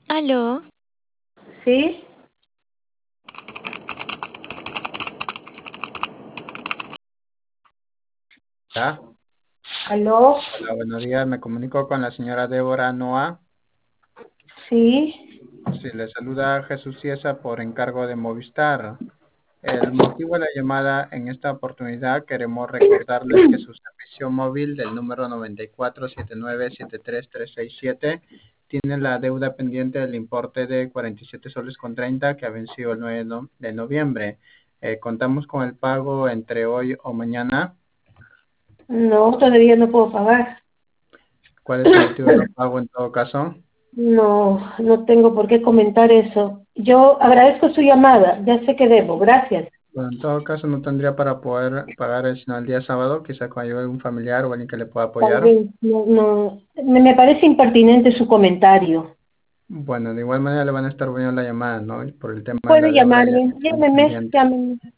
Aló, ¿Sí? Hola, ¿Aló? hola, buenos días. Me comunico con la señora Débora Noa. ¿Sí? Sí, le saluda Jesús Ciesa por encargo de Movistar. El motivo de la llamada en esta oportunidad queremos recordarles que su servicio móvil del número 94797337 tiene la deuda pendiente del importe de 47 soles con 30 que ha vencido el 9 de noviembre. Contamos con el pago entre hoy o mañana. No, todavía no puedo pagar. ¿Cuál es el motivo de no pago en todo caso? No, no tengo por qué comentar eso. Yo agradezco su llamada, ya sé que debo, gracias. Bueno, en todo caso no tendría para poder pagar sino el día sábado, quizá con ayuda de un familiar o alguien que le pueda Tal apoyar. vez, no, me parece impertinente su comentario. Bueno, de igual manera le van a estar viendo la llamada, ¿no? Y por el tema de Puede la deuda ya llamarme, que tenemos llámeme, pendiente. llámeme.